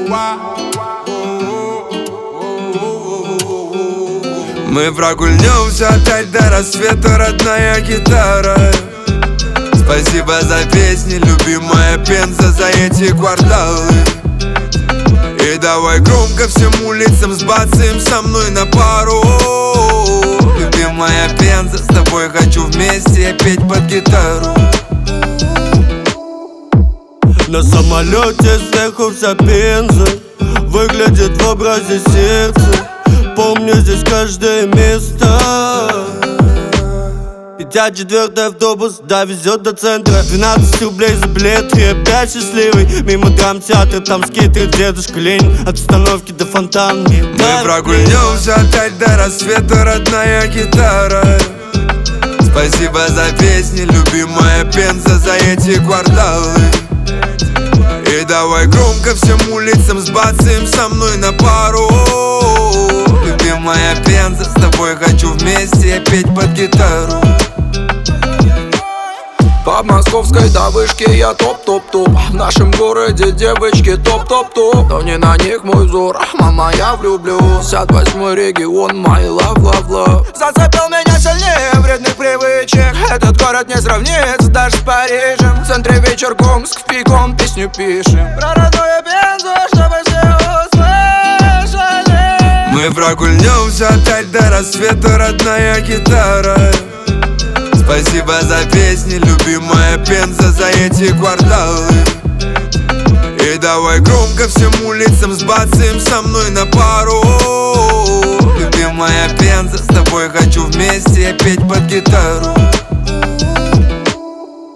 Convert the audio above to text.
Мы прогульнемся опять до рассвета, родная гитара. Спасибо за песни, любимая Пенза, за эти кварталы. И давай громко всем улицам сбацаем со мной на пару. Любимая Пенза, с тобой хочу вместе петь под гитару. На самолете сверху вся Пенза выглядит в образе сердца. Помню здесь каждое место. 54-й автобус довезет до центра. 12 рублей за билет и опять счастливый. Мимо драмтеатра, там скейтер дедушка Ленин. От остановки до фонтана. Мы прогульнемся опять до рассвета, родная гитара. Спасибо за песни, любимая Пенза, за эти кварталы. И давай громко всем улицам сбацаем со мной на пару. Любимая Пенза, с тобой хочу вместе петь под гитару. По московской до вышки я топ-топ-топ. В нашем городе девочки топ-топ-топ. Но не на них мой взор, мама, я влюблю. 58-й регион, my love, love, love. Зацепил меня сильнее вредных привычек. Этот город не сравнится даже с Парижем. В центре вечер Гомск, в пиком песню пишем. Про родную Пензу, чтобы все услышали. Мы прогульнемся опять до рассвета, родная гитара. Спасибо за песни, любимая Пенза, за эти кварталы. И давай громко всем улицам сбацаем со мной на пару. Любимая Пенза, с тобой хочу вместе петь под гитару.